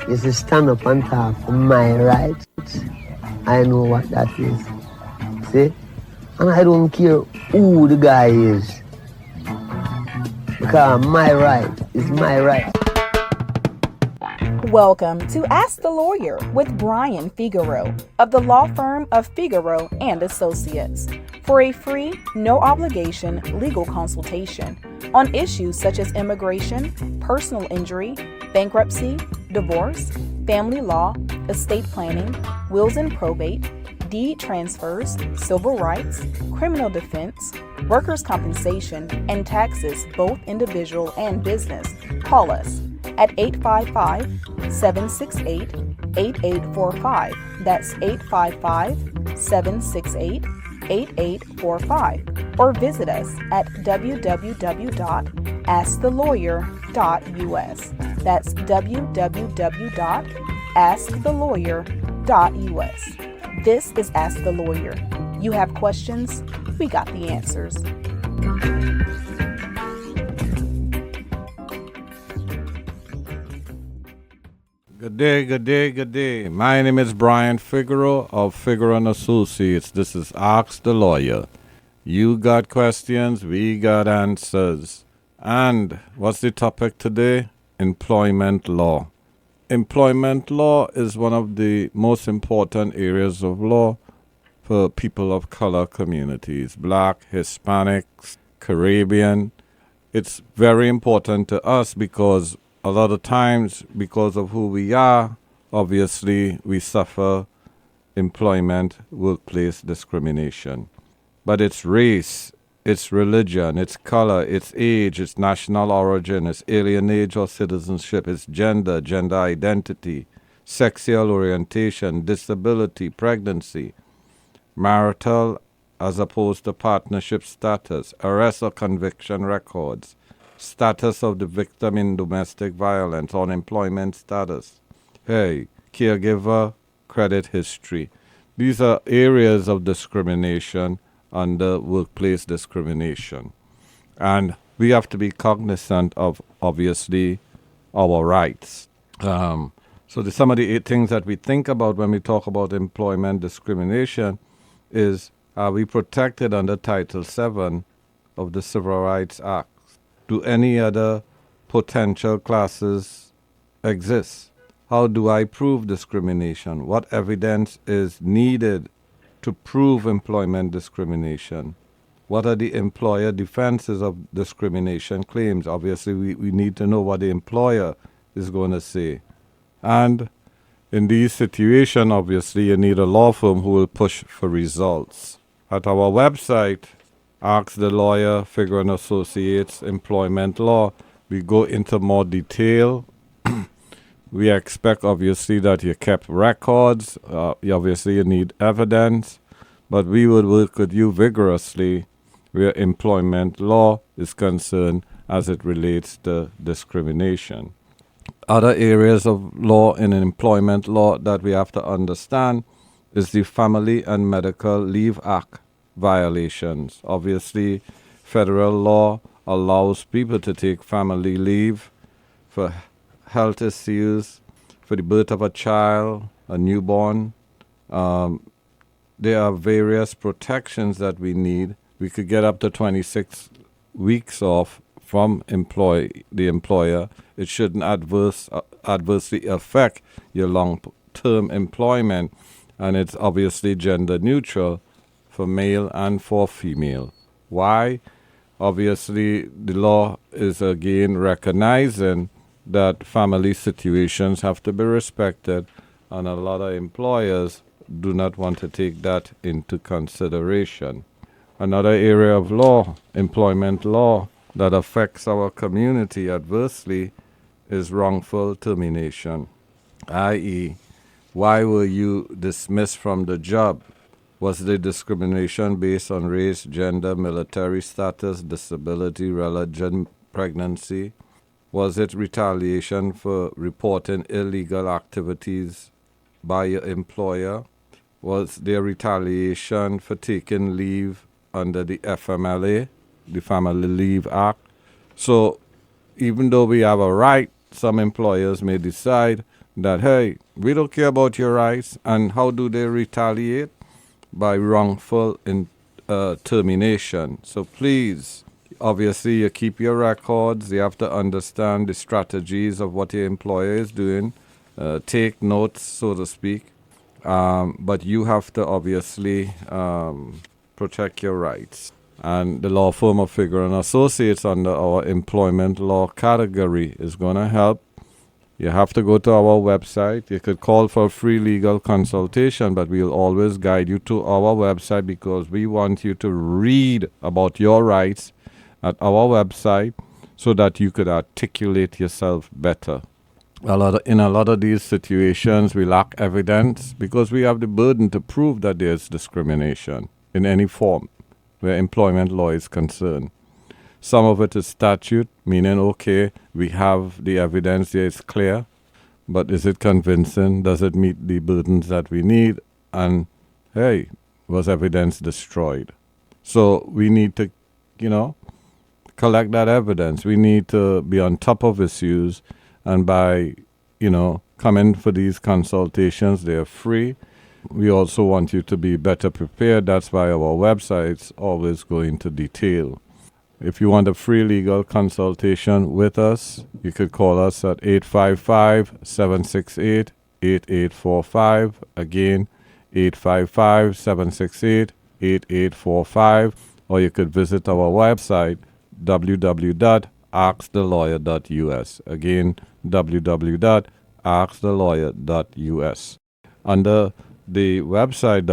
is to stand up and talk for my rights. I know what that is. See? And I don't care who the guy is. Because my right is my right. Welcome to Ask the Lawyer with Brian Figueroa of the law firm of Figueroa and Associates for a free, no obligation legal consultation on issues such as immigration, personal injury, bankruptcy, divorce, family law, estate planning, wills and probate, deed transfers, civil rights, criminal defense, workers' compensation, and taxes, both individual and business. Call us at 855-768-8845. That's 855-768-8845. Or visit us at www.askthelawyer.us. That's www.askthelawyer.us. This is Ask the Lawyer. You have questions, we got the answers. Good day, good day, good day. My name is Brian Figueroa of Figueroa and Associates. This is Ask the Lawyer. You got questions, we got answers. And what's the topic today? Employment law. Employment law is one of the most important areas of law for people of color communities, Black, Hispanics, Caribbean. It's very important to us because a lot of times, because of who we are, obviously we suffer employment, workplace discrimination. But it's race, it's religion, it's color, it's age, it's national origin, it's alienage or citizenship, it's gender, gender identity, sexual orientation, disability, pregnancy, marital as opposed to partnership status, arrest or conviction records, status of the victim in domestic violence, unemployment status, caregiver, credit history. These are areas of discrimination under workplace discrimination. And we have to be cognizant of, obviously, our rights. So some of the things that we think about when we talk about employment discrimination is, are we protected under Title VII of the Civil Rights Act? Do any other potential classes exist? How do I prove discrimination? What evidence is needed to prove employment discrimination? What are the employer defenses of discrimination claims? Obviously, we need to know what the employer is going to say. And in these situations, obviously, you need a law firm who will push for results. At our website, Ask the Lawyer, Figueroa and Associates, Employment Law, we go into more detail. We expect, obviously, that you kept records. You need evidence. But we would work with you vigorously where employment law is concerned as it relates to discrimination. Other areas of law in employment law that we have to understand is the Family and Medical Leave Act violations. Obviously, federal law allows people to take family leave for health issues, for the birth of a child, a newborn. There are various protections that we need. We could get up to 26 weeks off from the employer. It shouldn't adversely affect your long-term employment, and it's obviously gender neutral for male and for female. Why? Obviously, the law is again recognizing that family situations have to be respected, and a lot of employers do not want to take that into consideration. Another area of law, employment law, that affects our community adversely is wrongful termination, i.e., why were you dismissed from the job? Was the discrimination based on race, gender, military status, disability, religion, pregnancy? Was it retaliation for reporting illegal activities by your employer? Was there retaliation for taking leave under the FMLA, the Family Leave Act? So even though we have a right, some employers may decide that, hey, we don't care about your rights. And how do they retaliate? By wrongful termination. So please, obviously, you keep your records. You have to understand the strategies of what your employer is doing. Take notes, so to speak. But you have to obviously protect your rights. And the law firm of Figueroa and Associates under our employment law category is going to help. You have to go to our website. You could call for a free legal consultation, but we'll always guide you to our website because we want you to read about your rights at our website so that you could articulate yourself better. In a lot of these situations, we lack evidence because we have the burden to prove that there's discrimination in any form where employment law is concerned. Some of it is statute, meaning, okay, we have the evidence here, it's clear, but is it convincing? Does it meet the burdens that we need? And, hey, was evidence destroyed? So we need to, collect that evidence. We need to be on top of issues, and by, coming for these consultations, they're free. We also want you to be better prepared. That's why our website's always go into detail. If you want a free legal consultation with us, you could call us at 855-768-8845. Again, 855-768-8845. Or you could visit our website, www.askthelawyer.us. Again, www.askthelawyer.us. Under the website,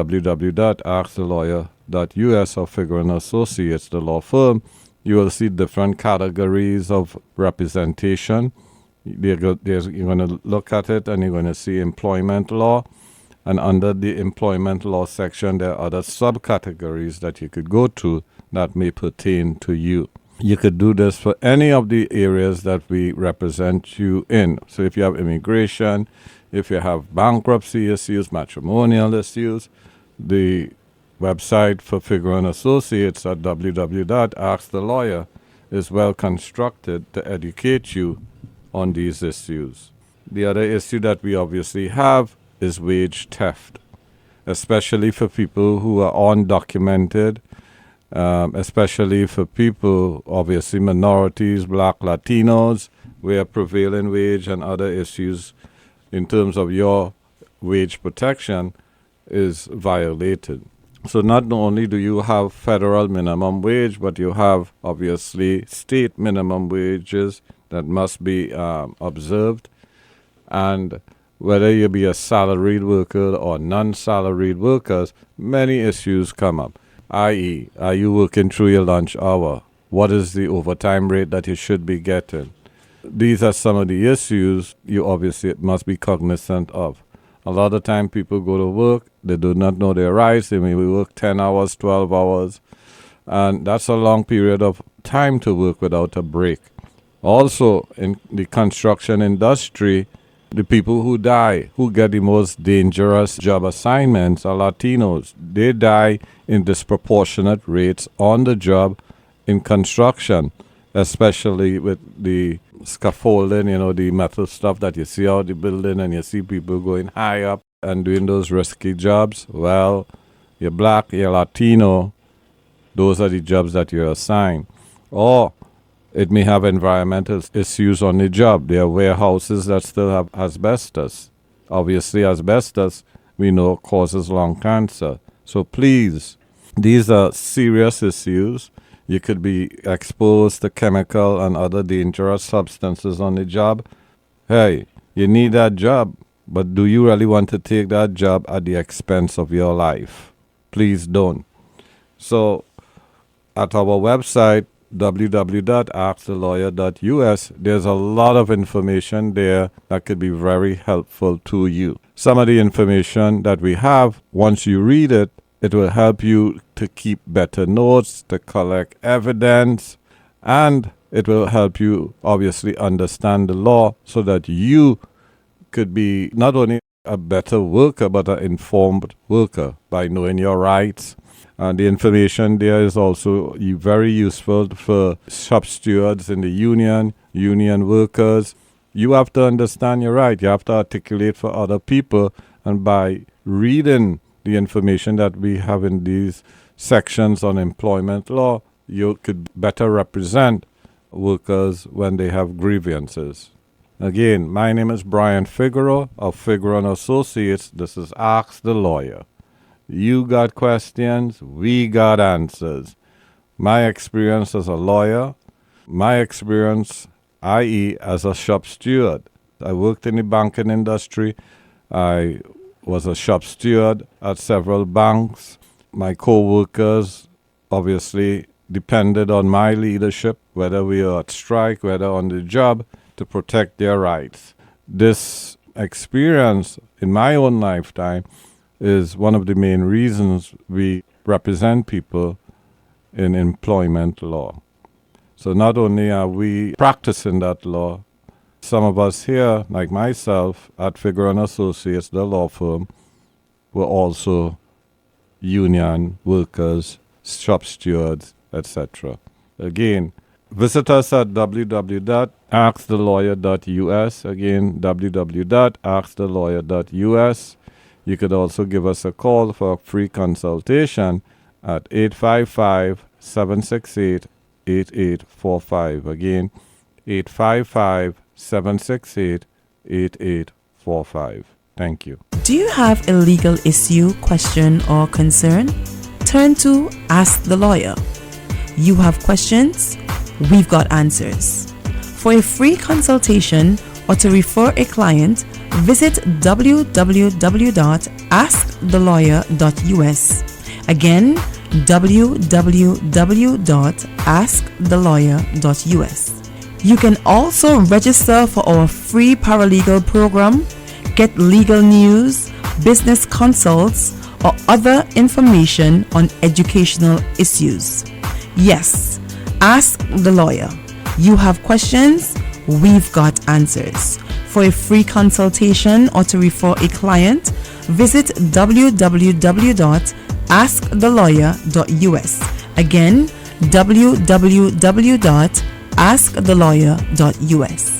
www.askthelawyer.us of Figueroa & Associates, the law firm, you will see different categories of representation. You're going to look at it and you're going to see employment law. And under the employment law section, there are other subcategories that you could go to that may pertain to you. You could do this for any of the areas that we represent you in. So if you have immigration, if you have bankruptcy issues, matrimonial issues, the website for Figueroa & Associates at www.askthelawyer is well constructed to educate you on these issues. The other issue that we obviously have is wage theft, especially for people who are undocumented, especially for people, obviously minorities, Black, Latinos, where prevailing wage and other issues in terms of your wage protection is violated. So not only do you have federal minimum wage, but you have obviously state minimum wages that must be observed. And whether you be a salaried worker or non-salaried workers, many issues come up, i.e., are you working through your lunch hour? What is the overtime rate that you should be getting? These are some of the issues you obviously must be cognizant of. A lot of time people go to work, they do not know their rights, they may work 10 hours, 12 hours, and that's a long period of time to work without a break. Also, in the construction industry, the people who die, who get the most dangerous job assignments are Latinos. They die in disproportionate rates on the job in construction, especially with the scaffolding, the metal stuff that you see out the building, and you see people going high up and doing those risky jobs. Well, you're Black, you're Latino, those are the jobs that you're assigned. Or it may have environmental issues on the job. There are warehouses that still have asbestos. Obviously, asbestos, we know, causes lung cancer. So please, these are serious issues. You could be exposed to chemical and other dangerous substances on the job. Hey, you need that job, but do you really want to take that job at the expense of your life? Please don't. So at our website, www.askthelawyer.us, there's a lot of information there that could be very helpful to you. Some of the information that we have, once you read it, it will help you to keep better notes, to collect evidence, and it will help you obviously understand the law so that you could be not only a better worker, but an informed worker by knowing your rights. And the information there is also very useful for shop stewards in the union workers, You have to understand your right. You have to articulate for other people. And by reading the information that we have in these sections on employment law, you could better represent workers when they have grievances. Again, my name is Brian Figueroa of Figueroa and Associates. This is Ask the Lawyer. You got questions, we got answers. My experience as a lawyer, my experience, i.e., as a shop steward. I worked in the banking industry. I was a shop steward at several banks. My co-workers obviously depended on my leadership, whether we were at strike, whether on the job, to protect their rights. This experience in my own lifetime is one of the main reasons we represent people in employment law. So not only are we practicing that law, some of us here, like myself, at Figueroa and Associates, the law firm, were also union workers, shop stewards, etc. Again, visit us at www.askthelawyer.us. Again, www.askthelawyer.us. You could also give us a call for a free consultation at 855-768-8845. Again, 855-768-8845. Thank you. Do you have a legal issue, question, or concern? Turn to Ask the Lawyer. You have questions? We've got answers. For a free consultation or to refer a client, visit www.askthelawyer.us. Again, www.askthelawyer.us. You can also register for our free paralegal program, get legal news, business consults, or other information on educational issues. Yes, Ask the Lawyer. You have questions? We've got answers. For a free consultation or to refer a client, visit www.askthelawyer.us. Again, www.askthelawyer.us.